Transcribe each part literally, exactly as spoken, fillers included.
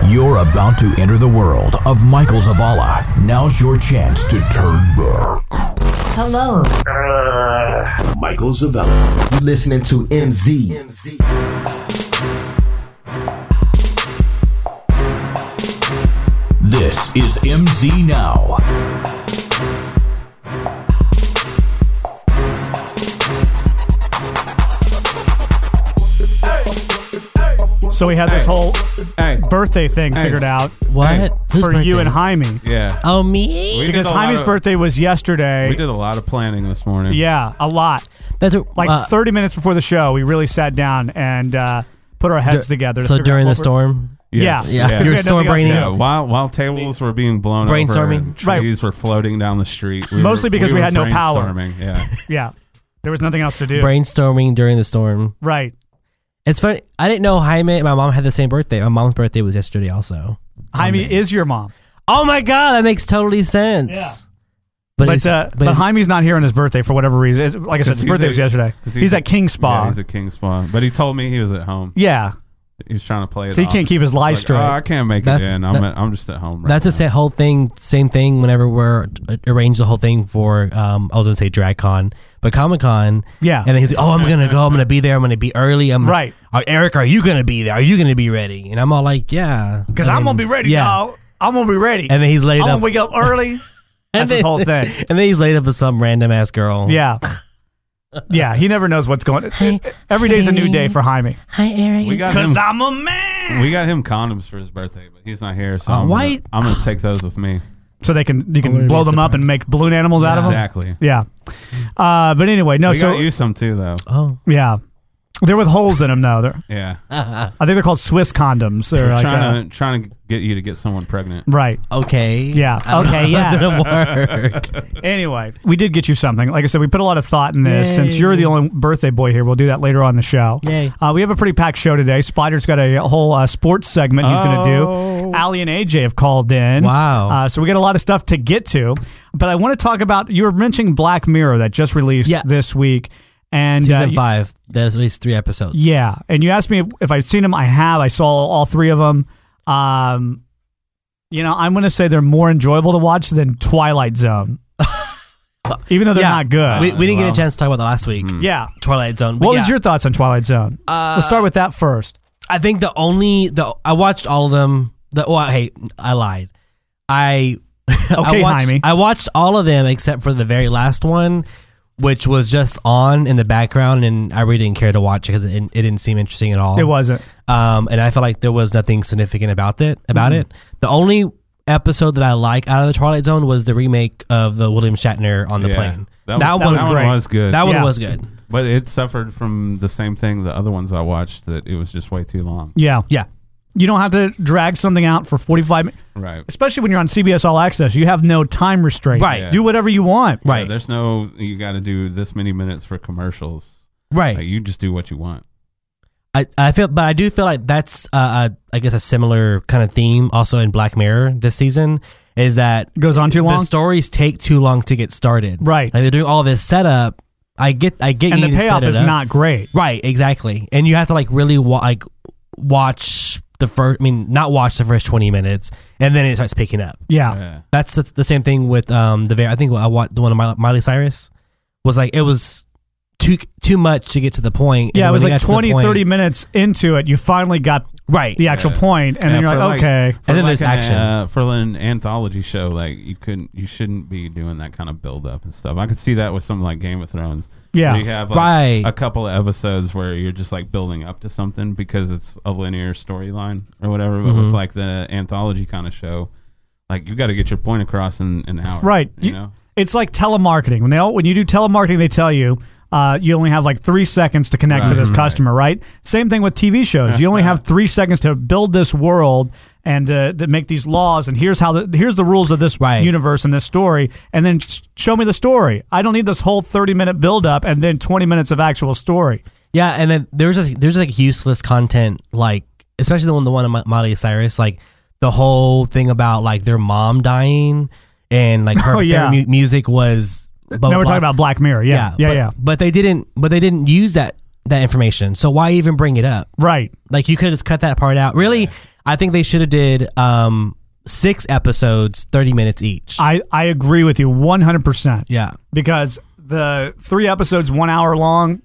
You're about to enter the world of Michael Zavala. Now's your chance to turn back. Hello. Uh, Michael Zavala. You listening to M Z. M Z. This is M Z Now. So we had this Hey. whole Hey. birthday thing Hey. figured out What? Hey. Whose for birthday? you and Jaime. Yeah. Oh, me? We Because did a lot Jaime's of- birthday was yesterday. We did a lot of planning this morning. Yeah, a lot. That's a, Like uh, thirty minutes before the show, we really sat down and uh, put our heads dur- together. To So figure during out the what we're- storm, Yes. Yeah. Yeah. Because we You're had nothing storm else to braining. do. Yeah, while while tables were being blown Brainstorming? over, and trees were floating down the street. We Mostly were, because we were had no power. brainstorming, Yeah, Yeah, there was nothing else to do. brainstorming during the storm. Right. It's funny. I didn't know Jaime and my mom had the same birthday. My mom's birthday was yesterday also. Jaime Oh, is your mom. Oh my God, that makes totally sense. Yeah. But, But it's, uh, but but it's- Jaime's not here on his birthday for whatever reason. It's, like I said, his he's birthday a- was yesterday. 'cause He's, at King Spa. Yeah, he's at King Spa. But he told me he was at home. Yeah. He was trying to play it So he off. can't keep his lies Like, straight. Oh, I can't make That's- it in. I'm that- at, I'm just at home right that's now. the sa- whole thing. Same thing. Whenever we're uh, arrange the whole thing for, um, I was gonna say DragCon, but Comic Con. Yeah. And then he's like, "Oh, I'm gonna go. I'm gonna be there. I'm gonna be early. I'm Right. Are, Eric, are you gonna be there? Are you gonna be ready?" And I'm all like, "Yeah." Because And I'm then- going to be ready, yeah. y'all. I'm going to be ready. And then he's laid I'm up. going to wake up early. and That's then, his whole thing. And then he's laid up with some random ass girl. Yeah. Yeah, he never knows what's going on. Hey, Every day's a new hey. day for Jaime. Hi, Eric. We got him. I'm a man. We got him condoms for his birthday, but he's not here. So Uh, I'm, why- gonna, I'm gonna take those with me. So they can you I can wouldn't blow be them up and surprised. make balloon animals out of them. Exactly. Yeah. Uh, but anyway, no. we so got you some too, though. Oh. yeah, they're with holes in them though. They're, Yeah. I think they're called Swiss condoms. They're like trying uh, to trying to get you to get someone pregnant. right. Okay. Yeah. I don't Okay, know yes. if it'll work. Anyway, we did get you something. Like I said, we put a lot of thought in this. Yay. Since you're the only birthday boy here, we'll do that later on in the show. Yay. Uh, we have a pretty packed show today. Spider's got a whole uh, sports segment he's going to do. Oh. Allie and A J have called in. Wow. Uh, so we got a lot of stuff to get to. But I want to talk about, you were mentioning Black Mirror that just released Yeah. this week. And uh, Season you- five. There's at least three episodes. yeah. And you asked me if, if I've seen them. I have. I saw all three of them. Um, you know, I'm going to say they're more enjoyable to watch than Twilight Zone. Even though they're Yeah. not good. We, we didn't Well. get a chance to talk about that last week. yeah. Twilight Zone. But What yeah, was your thoughts on Twilight Zone? Uh, Let's start with that first. I think the only the I watched all of them. The well, hey, I lied. I Okay, I watched, Jaime. I watched all of them except for the very last one, which was just on in the background, and I really didn't care to watch it because it, it didn't seem interesting at all. It wasn't. Um, and I felt like there was nothing significant about it. About Mhm. it, the only episode that I like out of the Twilight Zone was the remake of the William Shatner on the Yeah. plane. That, That was, one was that great. one was good. That one Yeah. was good. but it suffered from the same thing the other ones I watched, that it was just way too long. Yeah. Yeah. You don't have to drag something out for forty-five minutes, Right. especially when you're on C B S All Access. You have no time restraint. Right. Yeah. Do whatever you want. Right. Yeah, there's no, you got to do this many minutes for commercials. Right. Like, you just do what you want. I, I feel, but I do feel like that's, uh, a, I guess, a similar kind of theme also in Black Mirror this season. Is that Goes on too long. the stories take too long to get started? Right. Like they're doing all this setup. I get, I get, And you the need to set payoff it is up. not great. Right, exactly. And you have to like really wa- like watch the first. I mean, not watch the first twenty minutes, and then it starts picking up. Yeah. Yeah. That's the, the same thing with um the very. I think I watched the one of Miley, Miley Cyrus was like it was too too much to get to the point. Yeah, And it was when we like got to the twenty, point- thirty minutes into it, you finally got Right. the actual Yeah. point, and Yeah, then you're for like, like- okay. For And then like there's an, action. Uh, for an anthology show, like you couldn't, you shouldn't be doing that kind of build up and stuff. I could see that with something like Game of Thrones. Yeah. where you have like Right. a couple of episodes where you're just like building up to something because it's a linear storyline or whatever. But Mhm. with like the anthology kind of show, like you got to get your point across in an hour. Right. You, You- know. It's like telemarketing. When they all, when you do telemarketing, they tell you uh, you only have like three seconds to connect to Right. this Right. customer, right? Same thing with T V shows. You only have three seconds to build this world and uh, to make these laws. And here's how the here's the rules of this Right. universe and this story. And then sh- show me the story. I don't need this whole thirty minute build up and then twenty minutes of actual story. Yeah, and then there's just, there's like useless content, like especially the one the one of Mi- Miley Cyrus, like the whole thing about like their mom dying and like her Oh, yeah. favorite mu- music was. Blah, now blah, we're blah. talking about Black Mirror. Yeah, yeah, yeah. but, But they didn't. But they didn't use that that information. So why even bring it up? Right. Like you could just cut that part out. Really, I think they should have did um, six episodes, thirty minutes each. I, I agree with you one hundred percent. yeah. Because the three episodes, one hour long,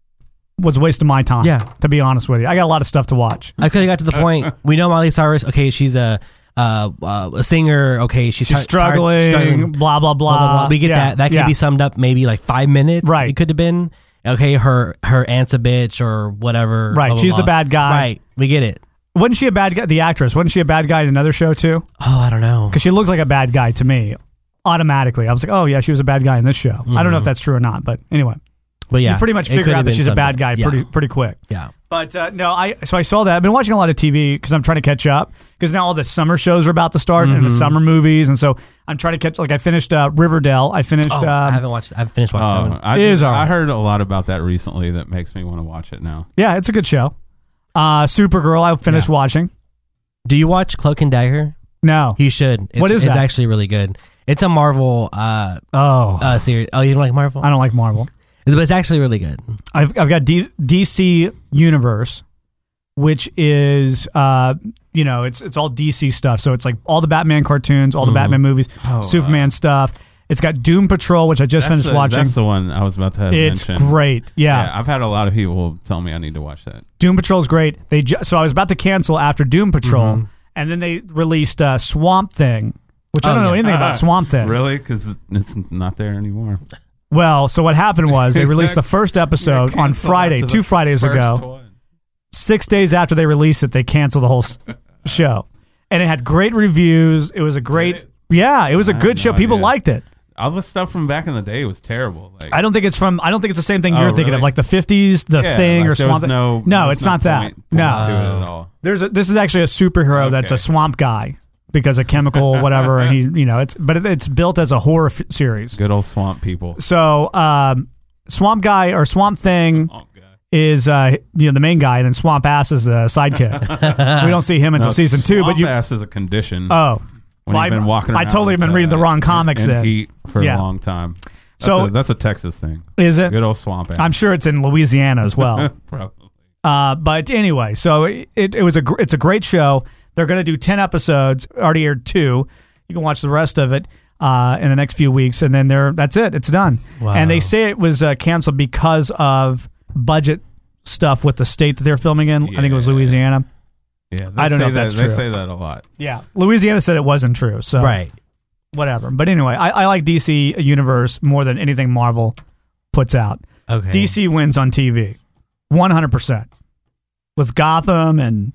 was a waste of my time. Yeah. To be honest with you. I got a lot of stuff to watch. I could have got to the point. We know Miley Cyrus. Okay, she's a uh, uh, a singer. Okay, she's, She's tar- struggling, tar- struggling. blah, blah, blah. Blah, blah, blah. We get Yeah, that. That could yeah. be summed up maybe like five minutes. Right. It could have been. Okay, her her aunt's a bitch or whatever. Right, blah, blah, she's the blah. bad guy. Right, we get it. Wasn't she a bad guy? The actress, wasn't she a bad guy in another show too? Oh, I don't know. Because she looks like a bad guy to me automatically. I was like, oh, yeah, she was a bad guy in this show. I don't know if that's true or not, but anyway. But yeah, You pretty much it figure could out have that been she's a summed bad up. guy Yeah. pretty pretty quick. Yeah. But uh, no, I so I saw that. I've been watching a lot of T V because I'm trying to catch up because now all the summer shows are about to start and Mm-hmm. the summer movies, and so I'm trying to catch. Like I finished uh, Riverdale. I finished. Oh, I um, haven't watched. I've finished watching that Oh, one. I, It is just- all right. I heard a lot about that recently that makes me want to watch it now. yeah, it's a good show. Uh, Supergirl. I finished Yeah. watching. Do you watch Cloak and Dagger? No. You should. It's, What is it's that? actually really good. It's a Marvel uh, Oh, uh, series. Oh, you don't like Marvel? I don't like Marvel. It's- But it's actually really good. I've I've got D- DC Universe, which is uh you know it's it's all D C stuff. So it's like all the Batman cartoons, all the Batman movies, Oh, Superman uh, stuff. It's got Doom Patrol, which I just That's finished the, watching. That's the one I was about to have It's mention. great. Yeah. I've had a lot of people tell me I need to watch that. Doom Patrol's great. They ju- so I was about to cancel after Doom Patrol, Mm-hmm. and then they released uh, Swamp Thing, which I Oh, don't know yeah. anything about Swamp Thing. Really? Because it's not there anymore. Well, so what happened was they released the first episode on Friday, two Fridays ago. Six days after they released it, they canceled the whole s- show, and it had great reviews. It was a great, Did it? yeah, it was a I good had show. no People idea. liked it. All the stuff from back in the day was terrible. Like, I don't think it's from. I don't think it's the same thing Oh, you're thinking of, really? like the fifties, the yeah, Thing, like or there Swamp. was no, no, there it's was not that. point- point No, to it at all. there's a, this is actually a superhero that's Okay. a swamp guy because of chemical whatever, and he, you know, it's but it, it's built as a horror f- series. Good old swamp people. So, um, Swamp Guy or Swamp Thing Oh, God. is uh, you know the main guy, and then Swamp Ass is the sidekick. We don't see him until No, season two, but swamp you. ass is a condition. Oh, when well, you've been I- walking I around totally have with, been reading the uh, wrong comics in, in then. heat for Yeah. a long time. That's So- a, that's a Texas thing. Is it? Good old swamp ass. I'm sure it's in Louisiana as well. Probably. Uh, but anyway, so it, it was a gr- it's a great show. They're going to do ten episodes. Already aired two. You can watch the rest of it uh, in the next few weeks, and then they're that's it. It's done. Wow. And they say it was uh, canceled because of budget stuff with the state that they're filming in. I think it was Yeah. Louisiana. Yeah, they I don't say know if that, that's They true. say that a lot. Yeah, Louisiana said it wasn't true. So Right. whatever. But anyway, I, I like D C Universe more than anything Marvel puts out. Okay. D C wins on T V, one hundred percent, with Gotham and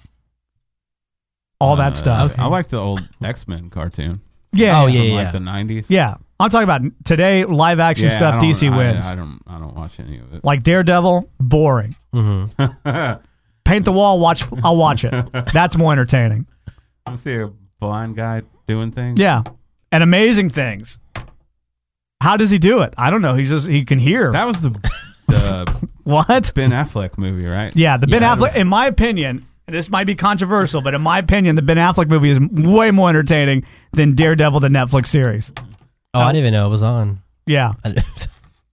all that Uh, stuff. Okay. I like the old X Men cartoon Yeah, Oh, yeah, yeah, from like yeah. the nineties. yeah. I'm talking about today live action Yeah, I stuff. don't- D C I- wins. I, don't. I don't watch any of it. Like Daredevil, boring. Mm-hmm. Paint the wall. Watch. I'll watch it. That's more entertaining. I see a blind guy doing things. Yeah, and amazing things. How does he do it? I don't know. He just he can hear. that was the the What? Ben Affleck movie, right? Yeah, the Ben Yeah, Affleck. that was- In my opinion, and this might be controversial, but in my opinion, the Ben Affleck movie is way more entertaining than Daredevil, the Netflix series. Oh, I didn't even know it was on. Yeah, I didn't-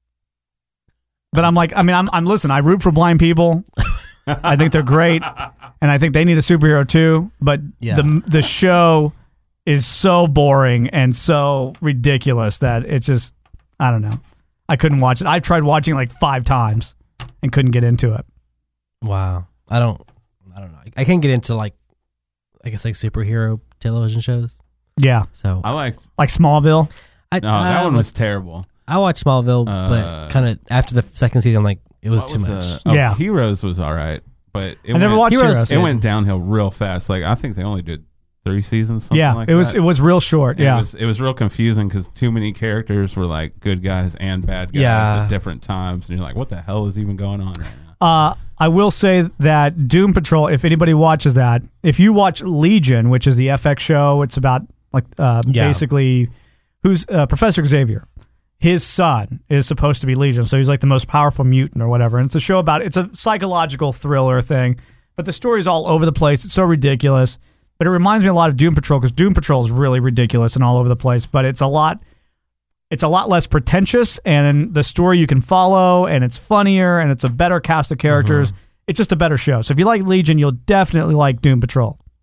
but I'm like, I mean, I'm, I'm listen. I root for blind people. I think they're great, and I think they need a superhero too. But Yeah. the the show is so boring and so ridiculous that it's just, I don't know. I couldn't watch it. I tried watching it like five times and couldn't get into it. Wow. I don't. I don't know. I can't get into like, I guess like superhero television shows. Yeah, So I like. like Smallville. I, No, that I one wa- was terrible. I watched Smallville, Uh, but kind of after the second season, I'm like, it was What too was, much. uh, oh, Yeah. Heroes was all right, but it I never went, watched Heroes- Heroes. It went downhill real fast. Like I think they only did three seasons. Something Yeah, like it was that. it was real short. And Yeah, It was, it was real confusing because too many characters were like good guys and bad guys Yeah. at different times, and you're like, what the hell is even going on right now? Uh, I will say that Doom Patrol, if anybody watches that, if you watch Legion, which is the F X show, it's about like uh, Yeah. basically who's uh, Professor Xavier. His son is supposed to be Legion, so he's like the most powerful mutant or whatever. And it's a show about, it's a psychological thriller thing, but the story's all over the place. It's so ridiculous. But it reminds me a lot of Doom Patrol because Doom Patrol is really ridiculous and all over the place, but it's a lot it's a lot less pretentious, and the story you can follow, and it's funnier, and it's a better cast of characters. It's just a better show. So if you like Legion, you'll definitely like Doom Patrol.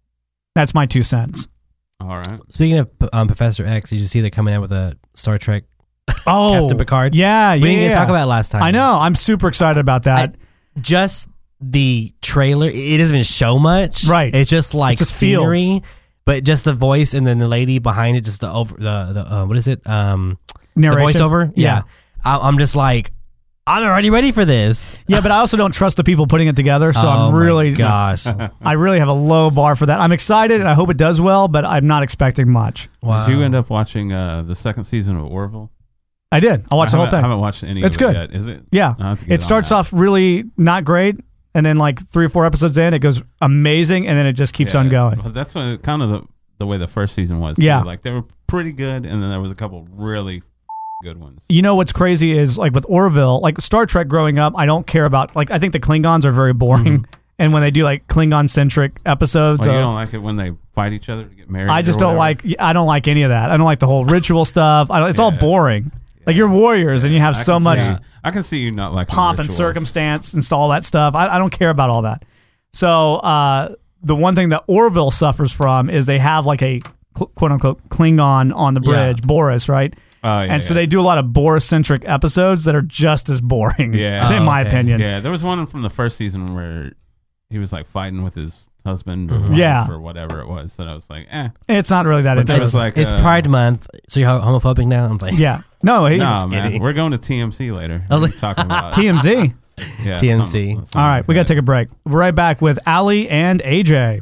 That's my two cents. All right. Speaking of um, Professor X, did you see they're coming out with a Star Trek Oh, Captain Picard? Yeah, We yeah. didn't get to yeah. talk about it last time. I know. I'm super excited about that. I- just the trailer, it doesn't even show much. Right. It's just like It just scenery, feels. but just the voice and then the lady behind it, just the over the the uh, what is it? Um, Narration? the voiceover. Yeah. I, I'm just like, I'm already ready for this. Yeah, but I also don't trust the people putting it together, so oh I'm really, my gosh. I really have a low bar for that. I'm excited and I hope it does well, but I'm not expecting much. Wow. Did you end up watching uh, the second season of Orville? I did. I watched I the whole haven't- thing. I haven't watched any It's of good. it yet. Is it? Yeah, I'll have to get it on starts that. off really not great, and then like three or four episodes in, it goes amazing, and then it just keeps Yeah. on going. Well, that's what, kind of the, the way the first season was. too. Yeah. Like they were pretty good, and then there was a couple really good ones. You know what's crazy is like with Orville, like Star Trek growing up, I don't care about, like I think the Klingons are very boring, and when they do like Klingon centric episodes, Well, you uh, don't like it when they fight each other to get married. I or just don't whatever? like. I don't like any of that. I don't like the whole ritual stuff. I don't, it's all Yeah. boring. Like you're warriors, and you have I so can much see- I can see you not liking pomp and rituals. circumstance and all that stuff. I, I don't care about all that. So uh, the one thing that Orville suffers from is they have like a cl- quote unquote Klingon on the bridge, Yeah. Boris, right? Oh, yeah, and so yeah. they do a lot of Boris centric episodes that are just as boring. Yeah. in Oh, my okay. opinion. Yeah, there was one from the first season where he was like fighting with his husband or, Mhm. wife Yeah. or whatever it was. That I was like, eh. It's not really that But there was interesting. like It's uh, Pride Month, so you're homophobic now? I'm like, yeah, no, he's No, man, kidding. we're going to T M C later. I was We're like- talking about T M Z. yeah, T M C. something- something All right, like we got to that. take a break. We're right back with Allie and A J.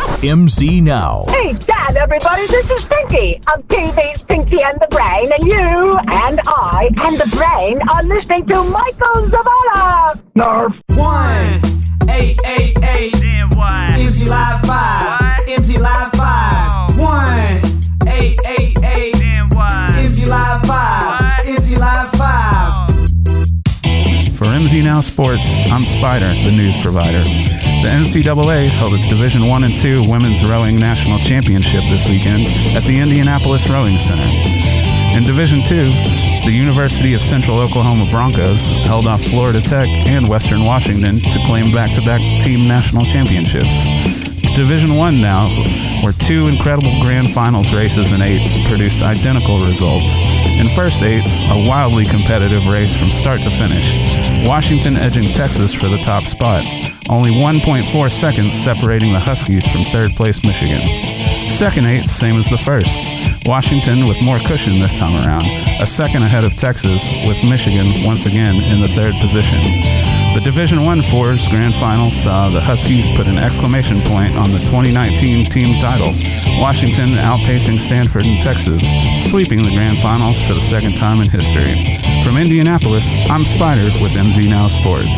M Z Now. Hey, Dad, everybody, this is Pinky of T V's Pinky and the Brain, and you and I and the Brain are listening to Michael Zavala. Nerf. One, eight, eight, eight. Then what? M T Live five. What? M T Live five. One, eight, eight, eight. Then what? M T Live five. What? M T Live five. For M Z Now Sports, I'm Spider, the news provider. The N C double A held its Division one and two Women's Rowing National Championship this weekend at the Indianapolis Rowing Center. In Division two, the University of Central Oklahoma Broncos held off Florida Tech and Western Washington to claim back-to-back team national championships. Division one now, where two incredible grand finals races and eights produced identical results. In first eights, a wildly competitive race from start to finish. Washington edging Texas for the top spot, only one point four seconds separating the Huskies from third place Michigan. Second eights, same as the first. Washington with more cushion this time around, a second ahead of Texas, with Michigan once again in the third position. The Division One Fours Grand Final saw the Huskies put an exclamation point on the twenty nineteen team title, Washington outpacing Stanford and Texas, sweeping the Grand Finals for the second time in history. From Indianapolis, I'm Spider with M Z Now Sports.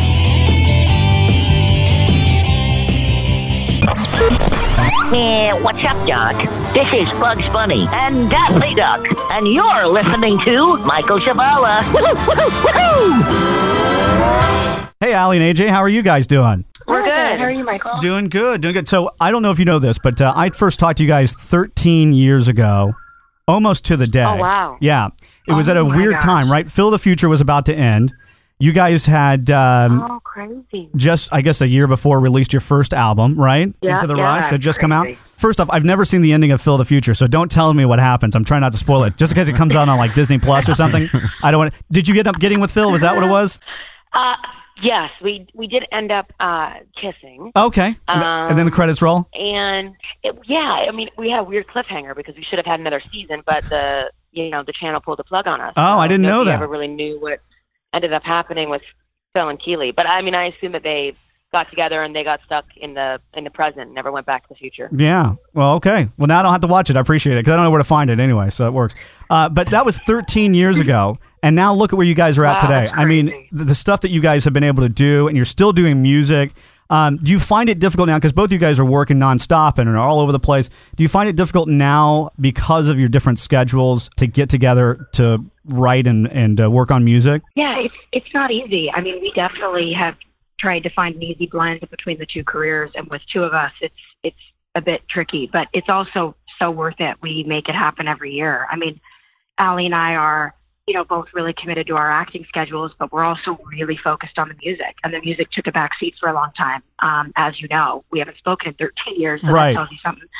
Yeah, what's up, Doc? This is Bugs Bunny and Daffy Duck, and you're listening to Michael Zavala. Woohoo, woohoo, woohoo! Hey, Allie and A J, how are you guys doing? We're good. How are you, Michael? Doing good, doing good. So I don't know if you know this, but uh, I first talked to you guys thirteen years ago, almost to the day. Oh, wow. Yeah, it was Oh, at a my weird gosh. time, right? Phil the Future was about to end. You guys had um, Oh, crazy. just, I guess, a year before released your first album, right? Yeah, Into the yeah, Rush had just come out. crazy. First off, I've never seen the ending of Phil the Future, so don't tell me what happens. I'm trying not to spoil it, just in case it comes out on like Disney Plus or something. I don't want. Did you get up getting with Phil? Was that what it was? Uh, yes, we we did end up uh, kissing. Okay, and then the Um, credits roll. And it, yeah, I mean, we had a weird cliffhanger because we should have had another season, but the you know the channel pulled the plug on us. Oh, So I didn't know nobody that. Ever really knew what ended up happening with Phil and Keely. But I mean, I assume that they got together and they got stuck in the in the present, never went back to the future. Yeah. Well, okay. Well, now I don't have to watch it. I appreciate it because I don't know where to find it anyway, so it works. Uh, but that was thirteen years ago, and now look at where you guys are at Wow, today. that's I mean, crazy. the, the stuff that you guys have been able to do, and you're still doing music. Um, do you find it difficult now, because both of you guys are working nonstop and are all over the place, do you find it difficult now because of your different schedules to get together to write and, and uh, work on music? Yeah, it's it's not easy. I mean, we definitely have tried to find an easy blend between the two careers, and with two of us, it's it's a bit tricky, but it's also so worth it. We make it happen every year. I mean, Allie and I are, you know, both really committed to our acting schedules, but we're also really focused on the music, and the music took a back seat for a long time. Um, as you know, we haven't spoken in thirteen years, so Right. that tells you something.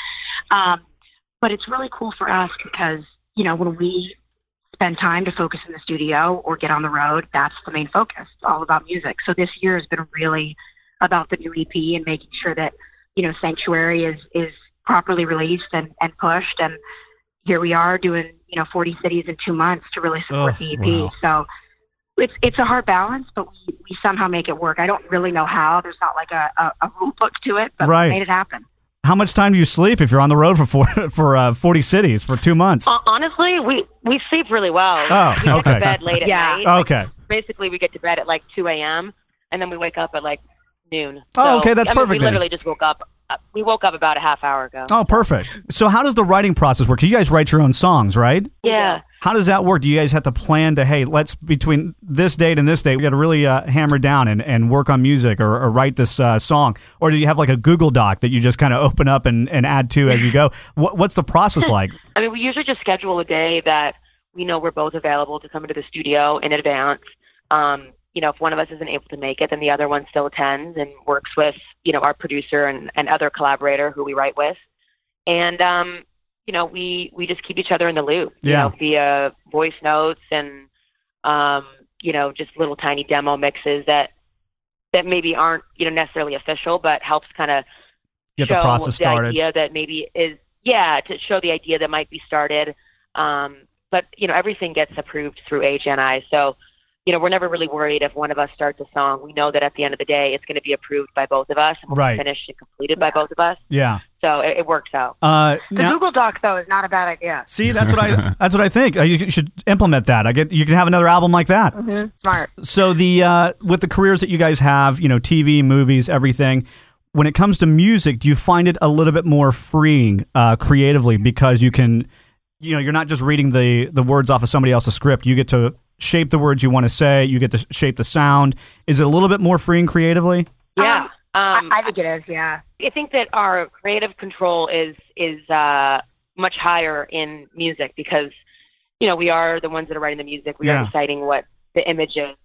Um, but it's really cool for us because, you know, when we spend time to focus in the studio or get on the road, that's the main focus. It's all about music. So this year has been really about the new E P and making sure that, you know, Sanctuary is, is properly released and, and pushed. And here we are doing, you know, forty cities in two months to really support Oh, the E P. wow. So it's it's a hard balance, but we, we somehow make it work. I don't really know how. There's not like a, a, a rule book to it, but Right. we made it happen. How much time do you sleep if you're on the road for four, for uh, forty cities for two months? Hon- Honestly, we, we sleep really well. Oh, we get okay. to bed late at Yeah. night. Okay. Basically, we get to bed at like two a.m. and then we wake up at like noon. Oh, So, okay, that's I mean, perfect We then. literally just woke up. Uh, we woke up about a half hour ago. Oh, perfect. So how does the writing process work? You guys write your own songs, right? Yeah. How does that work? Do you guys have to plan to, hey, let's, between this date and this date, we got to really uh, hammer down and, and work on music or, or write this uh, song? Or do you have like a Google Doc that you just kind of open up and, and add to as you go? What, what's the process like? I mean, we usually just schedule a day that we know we're both available to come into the studio in advance. Um, you know, if one of us isn't able to make it, then the other one still attends and works with, you know, our producer and, and other collaborator who we write with. And, um, you know, we, we just keep each other in the loop, you Yeah. know, via voice notes and, um, you know, just little tiny demo mixes that, that maybe aren't, you know, necessarily official, but helps kind of Get the show process started. idea that maybe is, yeah, to show the idea that might be started. Um, but, you know, everything gets approved through H N I. So, you know, we're never really worried if one of us starts a song. We know that at the end of the day, it's going to be approved by both of us and will Right. be finished and completed by both of us. Yeah. So it, it works out. Uh, The now, Google Doc, though, is not a bad idea. see, that's what I that's what I think. Uh, You should implement that. I get you can have another album like that. Mm-hmm. Smart. So the uh, with the careers that you guys have, you know, T V, movies, everything. When it comes to music, do you find it a little bit more freeing uh, creatively because you can, you know, you're not just reading the the words off of somebody else's script. You get to shape the words you want to say. You get to shape the sound. Is it a little bit more freeing creatively? Yeah. Um, I, I think it is, yeah. I think that our creative control is is uh, much higher in music because, you know, we are the ones that are writing the music. We Yeah. are deciding what the image is.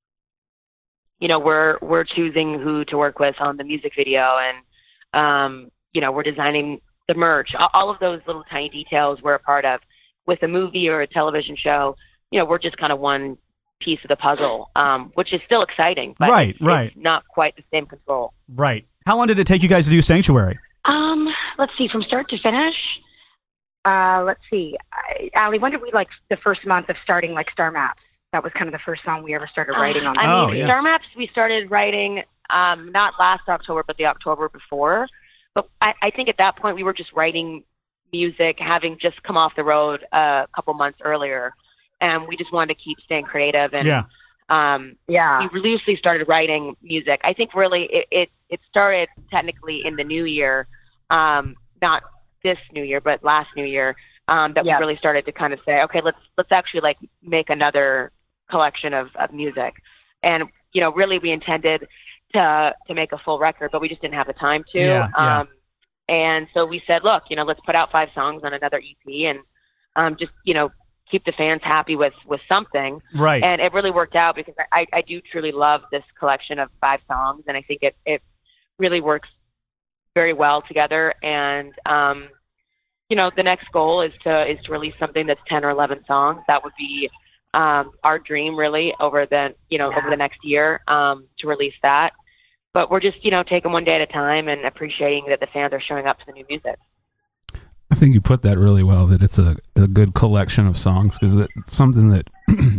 You know, we're we're choosing who to work with on the music video, and um, you know, we're designing the merch. All, all of those little tiny details we're a part of. With a movie or a television show, you know, we're just kind of one piece of the puzzle, um, which is still exciting, but Right, it's, right. it's not quite the same control. Right. How long did it take you guys to do Sanctuary? Um, let's see, from start to finish. Uh, let's see, I, Allie, when did we like the first month of starting like Star Maps? That was kind of the first song we ever started writing on. I Oh, mean, yeah. Star Maps we started writing um, not last October, but the October before. But I, I think at that point we were just writing music, having just come off the road uh, a couple months earlier, and we just wanted to keep staying creative. And Yeah. um, Yeah. we loosely started writing music. I think really it, it, it started technically in the new year, um, not this new year, but last new year, um, that Yeah. we really started to kind of say, okay, let's let's actually like make another collection of, of music. And, you know, really we intended to to make a full record, but we just didn't have the time to. Yeah, yeah. Um, and so we said, look, you know, let's put out five songs on another E P and um, just, you know, keep the fans happy with, with something. Right. And it really worked out because I, I do truly love this collection of five songs, and I think it, it really works very well together. And, um, you know, the next goal is to is to release something that's ten or eleven songs. That would be um, our dream, really, over the you know Yeah. over the next year um, to release that. But we're just you know taking one day at a time and appreciating that the fans are showing up to the new music. I think you put that really well, that it's a, a good collection of songs, because it's something that,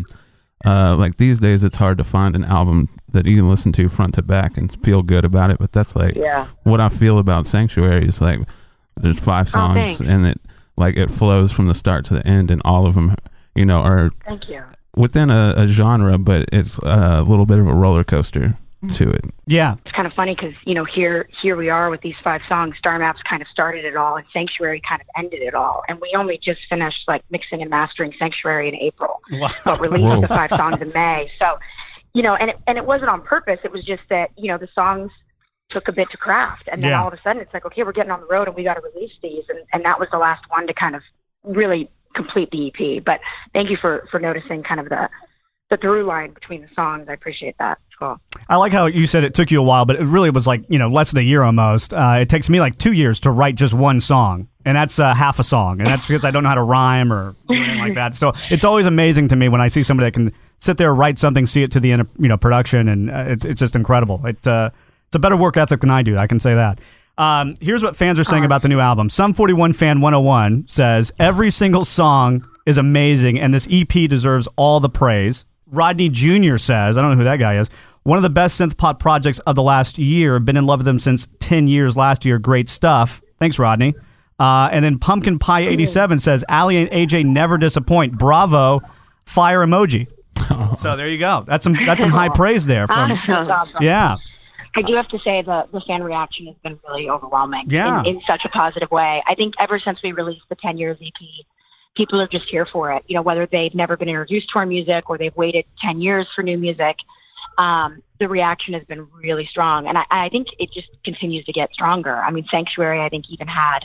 uh, like these days, it's hard to find an album that you can listen to front to back and feel good about it. But that's like Yeah. what I feel about Sanctuary is like there's five songs thanks. and it like it flows from the start to the end, and all of them, you know, are Thank you. within a, a genre, but it's a little bit of a roller coaster to it. Yeah. It's kind of funny because, you know, here here we are with these five songs. Star Maps kind of started it all, and Sanctuary kind of ended it all. And we only just finished, like, mixing and mastering Sanctuary in April, Wow. but released Whoa. the five songs in May. So, you know, and it, and it wasn't on purpose. It was just that, you know, the songs took a bit to craft. And then Yeah. all of a sudden it's like, okay, we're getting on the road and we got to release these. And, and that was the last one to kind of really complete the E P. But thank you for, for noticing kind of the the through line between the songs. I appreciate that. It's cool. I like how you said it took you a while, but it really was like, you know, less than a year almost. Uh, it takes me like two years to write just one song, and that's uh, half a song, and that's because I don't know how to rhyme or anything like that. So it's always amazing to me when I see somebody that can sit there, write something, see it to the end of, you know, production, and uh, it's it's just incredible. It, uh, it's a better work ethic than I do, I can say that. Um, here's what fans are saying about the new album. Sum forty-one Fan one oh one says, every single song is amazing, and this E P deserves all the praise. Rodney Junior says, I don't know who that guy is, one of the best synth pop projects of the last year. Been in love with them since ten years last year. Great stuff. Thanks, Rodney. Uh, and then Pumpkin Pie eighty-seven says, Ali and A J never disappoint. Bravo. Fire emoji. So there you go. That's some that's some high praise there. From, Awesome. yeah. I do have to say the the fan reaction has been really overwhelming. Yeah. In, in such a positive way. I think ever since we released the ten years E P, people are just here for it. You know, whether they've never been introduced to our music or they've waited ten years for new music, um, the reaction has been really strong. And I, I think it just continues to get stronger. I mean, Sanctuary, I think, even had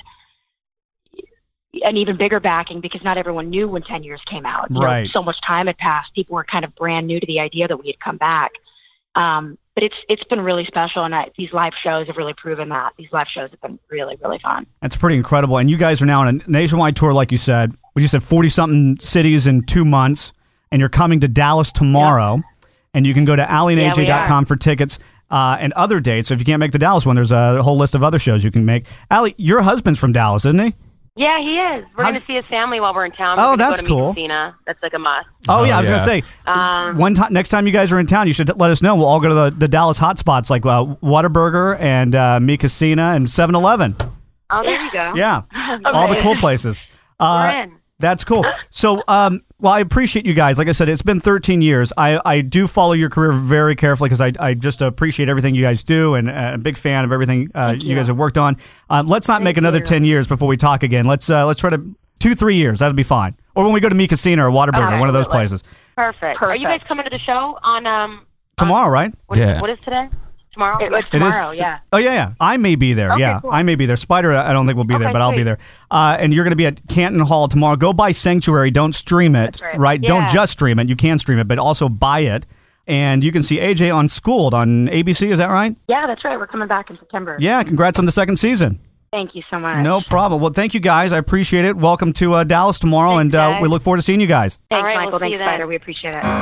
an even bigger backing because not everyone knew when ten years came out. You Right. know, so much time had passed. People were kind of brand new to the idea that we had come back. Um, but it's it's been really special, and I, these live shows have really proven that. These live shows have been really, really fun. That's pretty incredible. And you guys are now on a nationwide tour, like you said. You said forty-something cities in two months, and you're coming to Dallas tomorrow. Yep. And you can go to ali and a j dot com for tickets uh, and other dates. So if you can't make the Dallas one, there's a whole list of other shows you can make. Ali, your husband's from Dallas, isn't he? Yeah, he is. We're How- going to see his family while we're in town. Oh, We're gonna that's go to cool. Messina. That's like a must. Oh, yeah, I was yeah. going to say, Um, one time, next time you guys are in town, you should let us know. We'll all go to the, the Dallas hotspots like uh, Whataburger and uh, Mi Casina and seven eleven. Oh, there you go. Yeah, all the cool places. Uh, We're in. That's cool. So, um, well, I appreciate you guys. Like I said, it's been thirteen years. I, I do follow your career very carefully because I, I just appreciate everything you guys do, and uh, a big fan of everything uh, you. you guys have worked on. Um, let's not Thank make another you. ten years before we talk again. Let's uh, let's try to two, three years. That'll be fine. Or when we go to Mi Casina or Whataburger, Oh, one of those absolutely. places. Perfect. Are you guys coming to the show on um Tomorrow, right? what is, Yeah. what is today? Tomorrow. It was It is- tomorrow, yeah. Oh, yeah, yeah. I may be there. Okay, yeah, cool. I may be there. Spider, I don't think will be there, Okay, but I'll be sweet. there. Uh, and you're going to be at Canton Hall tomorrow. Go buy Sanctuary. Don't stream it, That's right. Don't Yeah. just stream it. You can stream it, but also buy it. And you can see A J on Schooled on A B C. Is that right? Yeah, that's right. We're coming back in September. Yeah, congrats on the second season. Thank you so much. No problem. Well, thank you, guys. I appreciate it. Welcome to uh, Dallas tomorrow, Thanks, and uh, guys. we look forward to seeing you guys. Thanks, All right, Michael. we'll see Thanks, you then. Spider. We appreciate it.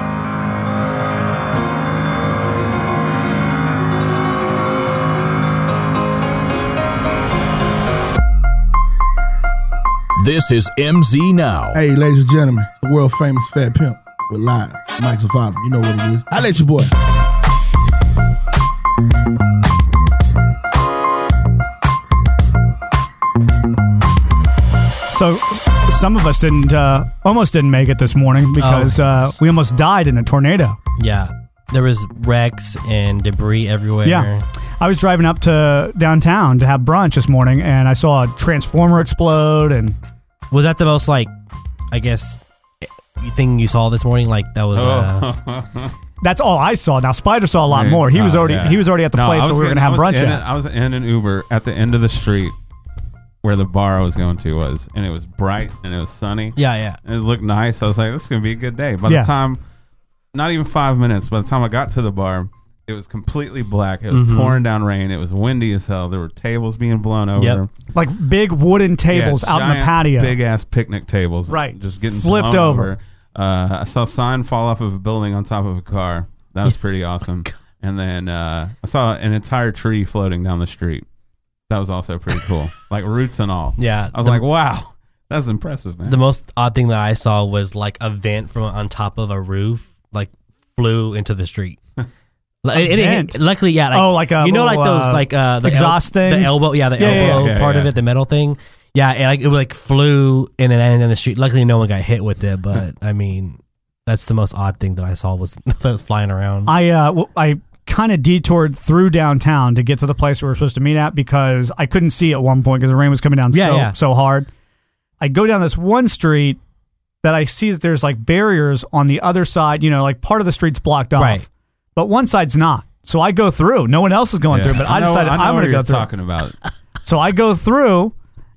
This is M Z Now. Hey, ladies and gentlemen, it's the world famous Fat Pimp with Live, Mike Zavala. You know what it is. I let your boy. So, some of us didn't, uh, almost didn't make it this morning because Oh. uh, we almost died in a tornado. Yeah. There was wrecks and debris everywhere. Yeah. I was driving up to downtown to have brunch this morning, and I saw a transformer explode, and Was that the most, like, I guess, thing you saw this morning? Like, that was... Uh, Oh. that's all I saw. Now Spider saw a lot more. He was Oh, already yeah. he was already at the No, place I where was we were in- going to have I was brunch in at. a- I was in an Uber at the end of the street where the bar I was going to was, and it was bright and it was sunny. yeah, yeah. And it looked nice. I was like, this is going to be a good day. By Yeah. the time, not even five minutes, by the time I got to the bar, it was completely black. It was Mhm. pouring down rain. It was windy as hell. There were tables being blown over. Yep. Like big wooden tables Yeah, out in the giant, patio. Big ass picnic tables. Right. Just getting Flipped blown over. Uh, I saw a sign fall off of a building on top of a car. That was pretty awesome. And then uh, I saw an entire tree floating down the street. That was also pretty cool. Like roots and all. Yeah. I was the, like, wow, that's impressive, man. the most odd thing that I saw was, like, a vent from on top of a roof, like, flew into the street. Like, it- it- vent? luckily, yeah. Like, Oh, like a you know, like little, those, uh, like uh, the exhaust el- things? the elbow, yeah, the Yeah, yeah, elbow yeah, part of yeah. it, the metal thing. Yeah, and like it like flew and then ended in the street. Luckily, no one got hit with it, but I mean, that's the most odd thing that I saw was that was flying around. I uh, w- I kind of detoured through downtown to get to the place we were supposed to meet at because I couldn't see at one point because the rain was coming down Yeah, so yeah. so hard. I go down this one street that I see that there's like barriers on the other side. You know, like part of the street's blocked off, Right. but one side's not. So I go through. No one else is going Yeah. through, but I, know- decided I know I'm what going to go you're through. talking about. So I go through,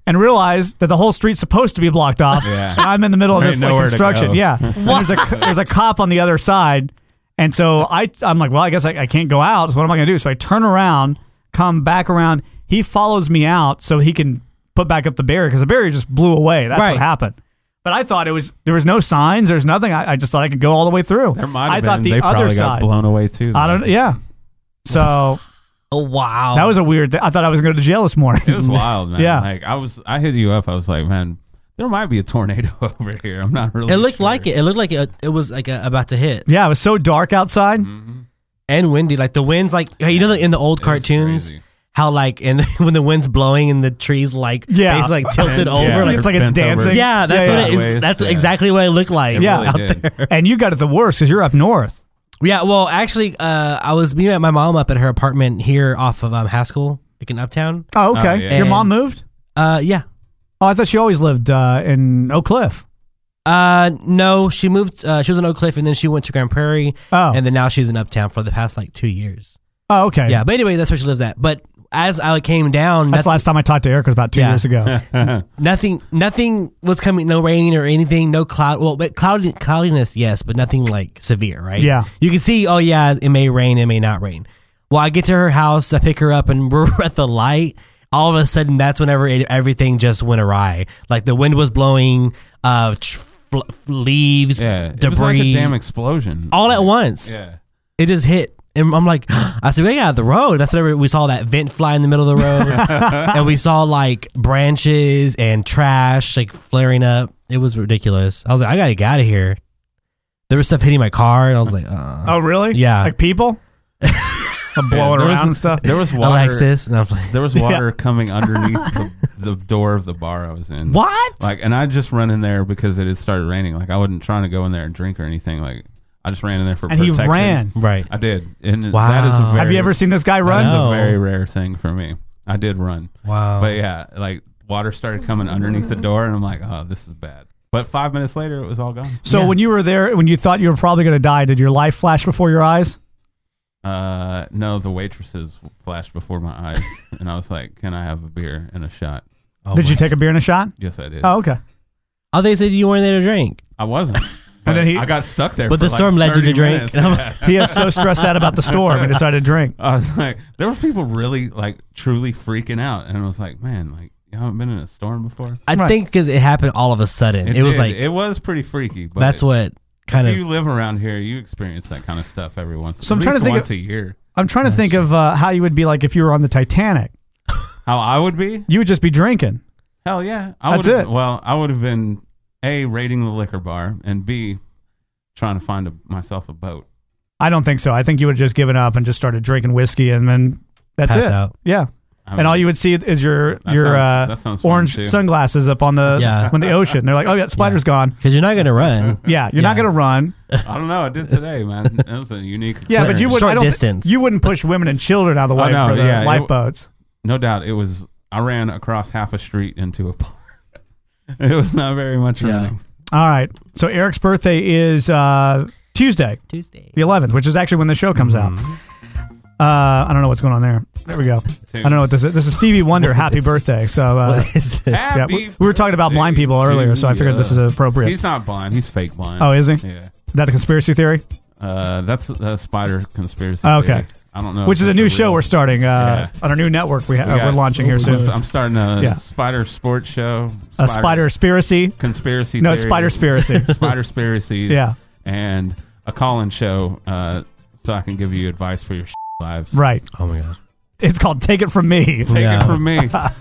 and realize that the whole street's supposed to be blocked off. Yeah. And I'm in the middle of There this ain't like nowhere to construction. go. Yeah. And there's a there's a cop on the other side. And so I I'm like, well, I guess I, I can't go out. So what am I going to do? So I turn around, come back around. He follows me out so he can put back up the barrier because the barrier just blew away. That's Right. what happened. But I thought it was there was no signs. There's nothing. I, I just thought I could go all the way through. There might have I been. thought the they other probably side. got blown away too. I don't. though. Yeah. So Oh wow, that was a weird thing. I thought I was going to go to jail this morning. It was wild, man. Yeah. Like I was, I hit you up. I was like, man, there might be a tornado over here. I'm not really. It looked sure. like it. It looked like it, it was like a, about to hit. Yeah, it was so dark outside. Mm-hmm. And windy. Like the winds, like hey, you know, in the old It was cartoons, crazy. how like and when the wind's blowing and the trees like Yeah. basically like tilted Yeah, over. Like, It's like it's bent over. dancing. yeah, that's Yeah, what yeah. it is. Sideways, That's yeah. exactly what it looked like. It Yeah. really out did. there. And you got it the worst because you're up north. Yeah, well, actually, uh, I was meeting my mom up at her apartment here off of um, Haskell, like in Uptown. Oh, okay. Oh, yeah. Your mom And- moved? Uh, yeah. Oh, I thought she always lived uh, in Oak Cliff. Uh, no, she moved. Uh, she was in Oak Cliff, and then she went to Grand Prairie, Oh. and then now she's in Uptown for the past like two years. Oh, okay. Yeah, but anyway, that's where she lives at. But as I came down, That's the nothing, last time I talked to Eric was about two Yeah. years ago. nothing, nothing was coming. No rain or anything. No cloud. Well, but cloudy, cloudiness, yes, but nothing like severe, right? Yeah. You can see. Oh yeah, it may rain. It may not rain. Well, I get to her house. I pick her up, and we're at the light. All of a sudden, that's whenever it, everything just went awry. Like the wind was blowing, uh, tr- fl- leaves, Yeah, debris, it was like a damn explosion. all at once. Yeah. It just hit. And I'm like, I said, we got out of the road. That's whenever we saw that vent fly in the middle of the road. And we saw like branches and trash like flaring up. It was ridiculous. I was like, I got to get out of here. There was stuff hitting my car. And I was like, uh, Oh, really? Yeah. Like people? Blowing there was- around and stuff? There was water. Alexis. And I was like, There was water coming underneath the, the door of the bar I was in. what? Like, and I just run in there because it had started raining. Like, I wasn't trying to go in there and drink or anything. Like, I just ran in there for And he protection. ran. Right. I did, and Wow. that is a very. Have you ever seen this guy That run? is No. a very rare thing for me. I did run, Wow. but yeah, like water started coming underneath the door, and I'm like, oh, this is bad. But five minutes later, it was all gone. So Yeah. when you were there, when you thought you were probably going to die, did your life flash before your eyes? Uh, no, the waitresses flashed before my eyes, and I was like, "Can I have a beer and a shot?" Oh did my- you take a beer and a shot? Yes, I did. Oh, okay. Oh, they said you weren't there to drink. I wasn't. But then he- I got stuck there. But for the like storm led you to thirty drink. minutes. And I'm Yeah. He was so stressed out about the storm, he decided to drink. I was like, there were people really like truly freaking out, and I was like, man, like you haven't been in a storm before. I Right. think because it happened all of a sudden. It, was did. like, it was pretty freaky. But that's what kind if of. you live around here, you experience that kind of stuff every once. So I'm at trying to least think once of- a year. I'm trying to think of uh, how you would be like if you were on the Titanic. How I would be? You would just be drinking. Hell yeah, I That's would've- it. Well, I would have been A, raiding the liquor bar, and B, trying to find a, myself a boat. I don't think so. I think you would have just given up and just started drinking whiskey, and then that's Pass it. out. Yeah. I And mean, all you would see is your That your sounds- uh, that sounds fun, orange too. sunglasses up on the Yeah. on the ocean. They're like, oh yeah, spider's gone. Because you're not going to run. Yeah, you're not Yeah. gonna run. I don't know. I did today, man. That was a unique. Yeah, but you experience. would. Short I don't thi- distance. you wouldn't push women and children out of the Oh, way no, for the yeah, it- lifeboats. No doubt, it was. I ran across half a street into a bar. It was not very much Yeah. running. All right. So Eric's birthday is uh, Tuesday, Tuesday. the eleventh, which is actually when the show comes out. Uh, I don't know what's going on there. There we go. I don't know what this is. This is Stevie Wonder. Happy birthday. So uh, What is this? yeah, Happy we, we were talking about blind people earlier, so I figured this is appropriate. He's not blind. He's fake blind. Oh, is he? Yeah. Is that a conspiracy theory? Uh, that's a spider conspiracy. Oh, okay. theory. I don't know. Which if is a that's new show real- we're starting uh, Yeah. on our new network. We ha- We uh, got- we're launching here soon. I'm starting a Yeah. spider sports show. A spider conspiracy. conspiracy. No, theories, spider conspiracy. spider conspiracies. Yeah. And a call-in show, uh, so I can give you advice for your lives. Right. Oh my gosh. It's called Take It From Me. Take Yeah. it from me.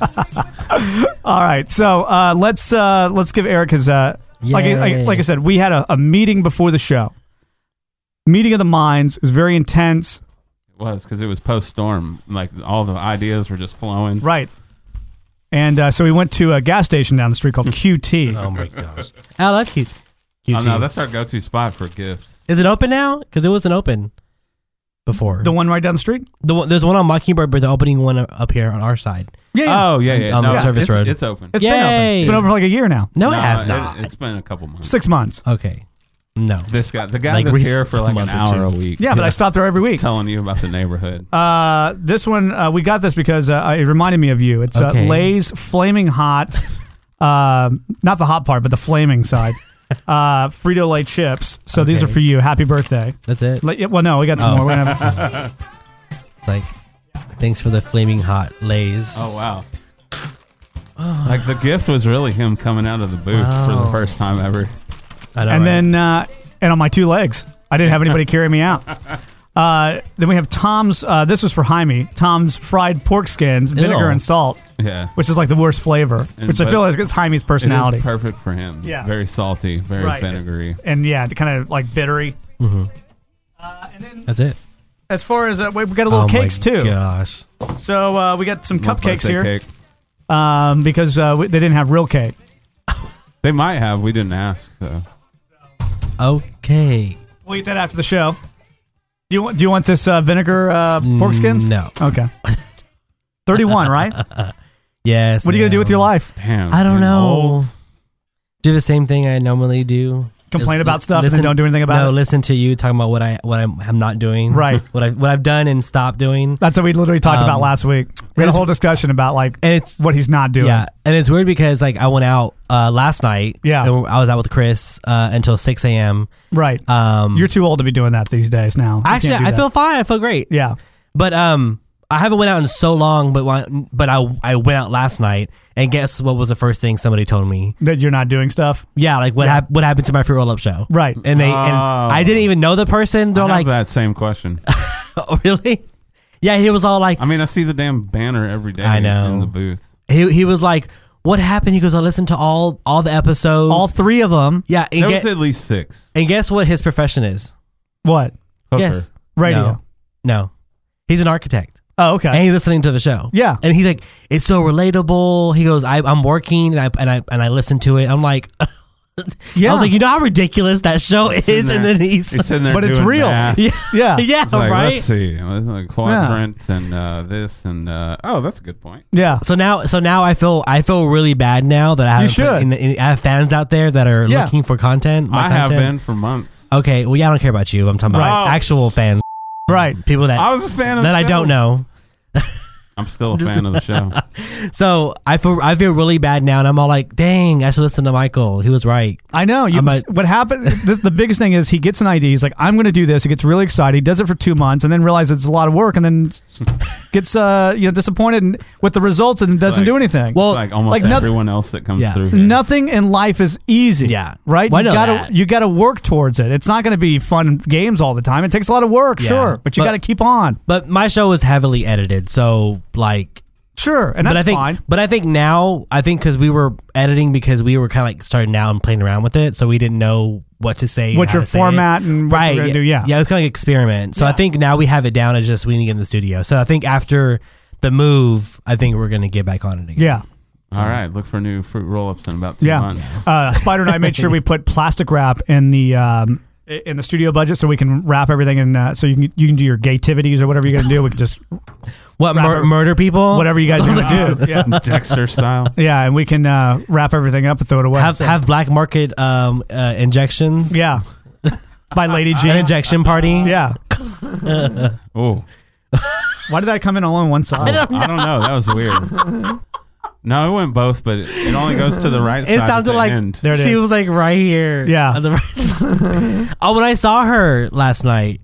All right, so uh, let's uh, let's give Eric his uh, like, I- like Yay. like I said, we had a, a meeting before the show. Meeting of the minds. It was very intense. It was because it was post-storm. Like all the ideas were just flowing. Right. And uh, so we went to a gas station down the street called Q T. Oh my gosh. I love Q T. Oh no, that's our go-to spot for gifts. Is it open now? Because it wasn't open before. The one right down the street? The one, there's one on Mockingbird, but the opening one up here on our side. Yeah. yeah. Oh yeah, yeah. On no, the service it's, road. It's open. It's been open. Yay. It's been open for like a year now. No, No, it has it- not. It's been a couple months. Six months. Okay. No. This guy, the guy Like that's rec- here for like an month or hour a two. week. Yeah, but I stopped there every week. Telling you about the neighborhood. Uh, this one, uh, we got this because uh, it reminded me of you. It's uh, Okay. Lay's Flaming Hot, uh, not the hot part, but the flaming side, uh, Frito-Lay chips. So these are Okay. for you. Happy birthday. That's it. Like, yeah, well, no, we got some Oh. more. We're gonna have, It's like, thanks for the flaming hot Lays. Oh wow! Like the gift was really him coming out of the booth for the Wow. first time ever. I know, and right? then uh, and on my two legs, I didn't have anybody carry me out. Uh, then we have Tom's. Uh, this was for Jaime. Tom's fried pork skins, vinegar Ew. and salt, Yeah, which is like the worst flavor. And- which I but feel like it's Jaime's personality. It is perfect for him. Yeah. Very salty, very Right. vinegary. And yeah, kind of like bittery. Mhm. Uh, and then That's it. as far as uh, we we got a little Oh cakes my too. Gosh. So uh, we got some My cupcakes birthday here cake. um, because uh, we, they didn't have real cake. They might have. We didn't ask. So Okay. We'll eat that after the show. Do you want? Do you want this uh, vinegar uh, pork skins? No. Okay. Thirty-one, right? Yes. What are you gonna do with your life? damn. I don't getting know. old. Do the same thing I normally do. Complain Just about li- stuff and listen- then don't do anything about no, it? listen to you talking about what I what I'm, I'm not doing. Right. What I what I've done and stopped doing. That's what we literally talked Um, about last week. We had a it's- whole discussion about like And it's what he's not doing. yeah, and it's weird because like I went out uh, last night. Yeah. and I was out with Chris uh, until six a.m. Right. Um, You're too old to be doing that these days now. You actually can't do I that. feel fine. I feel great. yeah. But um, I haven't went out in so long. But when- but I I went out last night, and guess what was the first thing somebody told me? That you're not doing stuff. Yeah, like what Yeah. hap- what happened to my fruit roll up show? Right. And they and Oh. I didn't even know the person. They're I have like, that same question. oh, really? Yeah, he was all like, I mean, I see the damn banner every day. I know. in the booth. he he was like, what happened? He goes, I listened to all all the episodes, All three of them. yeah, and, There get, was at least six. and guess what his profession is? What? Hooker. Yes, Radio. No, no, he's an architect. Oh, okay. And he's listening to the show. Yeah. And he's like, it's so relatable. He goes, I, I'm working and I and I and I listen to it. I'm like, yeah. I was like, you know how ridiculous that show is, Sitting and there- then he's, He's sitting there But it's doing real. math. yeah, yeah. yeah, It's like, right. let's see, Let's like quadrant and uh, this and uh, oh, that's a good point. Yeah. So now, so now I feel I feel really bad now that I have You should. in, in, I have fans out there that are Yeah. looking for content. My I have content. been for months. Okay, well, yeah, I don't care about you. I'm talking about Right. actual fans, Right. people that I was a fan of that the I show. don't know. I'm still a fan of the show. So I feel I feel really bad now, and I'm all like, dang, I should listen to Michael. He was right. I know. You, I'm a- what happened? This the biggest thing is he gets an idea. He's like, I'm going to do this. He gets really excited. He does it for two months, and then realizes it's a lot of work, and then gets uh, you know disappointed in- with the results and doesn't Like- do anything. Well, It's like almost like noth- everyone else that comes Yeah. through here. Nothing in life is easy. Yeah. Right. Well, I you know gotta that. you gotta work towards it. It's not going to be fun games all the time. It takes a lot of work, Yeah. sure, but you But- got to keep on. But my show is heavily edited, so like. Sure, and that's but I think, fine. but I think now, I think because we were editing because we were kind of like starting out and playing around with it, so we didn't know what to say, What how your to say format it. and what right, you're gonna yeah, do, yeah. yeah, it's kind of like experiment. So Yeah. I think now we have it down. It's just we need to get in the studio. So I think after the move, I think we're gonna get back on it again. Yeah. All right, look for new fruit roll-ups in about two Yeah. months. Uh, Spider and I made sure we put plastic wrap in the um, i- in the studio budget so we can wrap everything in. Uh, so you can you can do your gaytivities or whatever you're gonna do. We can just What Wrap mur- it- murder people? whatever you guys are gonna do. Yeah, Dexter style. yeah, and we can uh, wrap everything up and throw it away. Have So- have black market um, uh, injections. yeah, by Lady G. An injection party. Yeah. Oh, Why did that come in all on one side? I don't know. That was weird. No, it went both, but it it only goes to the right side. It at sounded the like end. There it she is. was like right here. Yeah. on the right. Oh, when I saw her last night,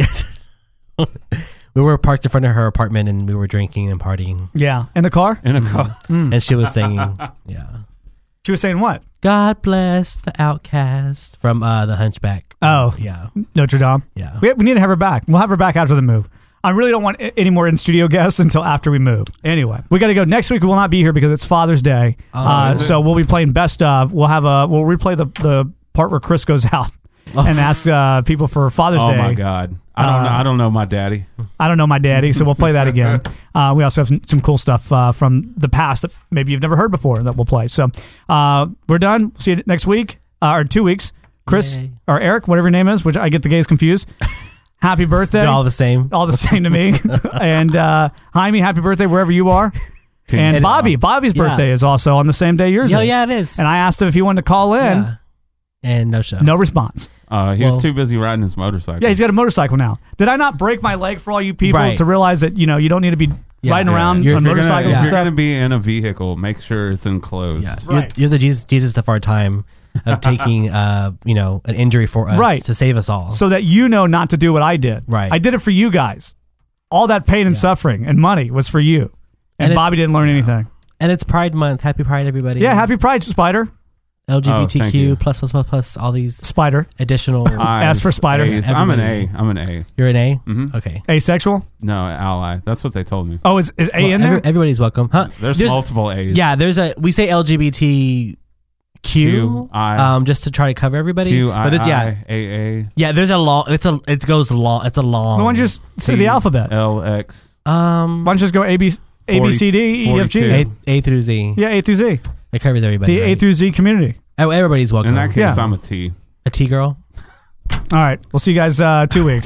we were parked in front of her apartment and we were drinking and partying, Yeah, in the car. in a car. and she was singing, "Yeah, She was saying what? God bless the outcast" from uh, the Hunchback. Oh, Yeah, Notre Dame. yeah. We, we need to have her back. We'll have her back after the move. I really don't want a- any more in studio guests until after we move. Anyway, we got to go. Next week we will not be here because it's Father's Day. uh, is it? so we'll be playing best of. We'll have a we'll replay the the part where Chris goes out and asks uh, people for Father's Oh Day. my God! I don't Uh, know. I don't know my daddy. I don't know my daddy, so we'll play that again. Uh, we also have some, some cool stuff uh, from the past that maybe you've never heard before that we'll play. So uh, we're done. See you next week uh, or two weeks. Chris Yay. or Eric, whatever your name is, which I get the gays confused. Happy birthday. They're all the same. all the same to me. And uh, Jaime, happy birthday wherever you are. And And- Bobby, Bobby's Yeah. birthday is also on the same day yours Yeah, is. yeah, it is. And I asked him if he wanted to call in. Yeah. and no show. No response. Uh, he Well- was too busy riding his motorcycle. Yeah, he's got a motorcycle now. Did I not break my leg for all you people Right. to realize that you know you don't need to be Yeah. riding Yeah. around You're- on if you're gonna- motorcycles If and you're stuff? going to be in a vehicle, make sure it's enclosed. Yeah. Right. You're, you're the Jesus, Jesus of our time of taking, uh, you know, an injury for us Right. to save us all. So that you know not to do what I did. Right. I did it for you guys. All that pain and suffering and money was for you. And, And it's- Bobby didn't learn anything. and it's Pride Month. Happy Pride, everybody. Yeah, happy Pride, Spider. L G B T Oh, thank Q you. plus plus plus plus all these Spider. additional. S for Spider. A's. I'm an A. Everybody. I'm an A. You're an A. Mhm. Okay. Asexual? No, ally. That's what they told me. Oh, is, is A Well, in every- there? everybody's welcome, huh? There's, multiple A's. Yeah, there's a. We say L G B T Q, Q, I. um, just to try to cover everybody. Q, but I, it's, yeah, I, A, A. yeah. There's a long. It's a. It goes long. It's a long. Why don't you just say the alphabet? L, X. Um. Why don't you just go A, B, A, B, C, D, E, F, G? forty-two. A, A through Z. Yeah, A through Z. It covers everybody. The A right? through Z community. Oh, everybody's welcome. In that case, Yeah. I'm a T. A T girl. All right. We'll see you guys uh, two weeks.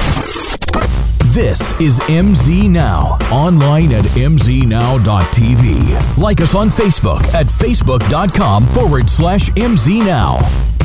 This is M Z Now, online at m z now dot t v. Like us on Facebook at facebook.com forward slash MZNow.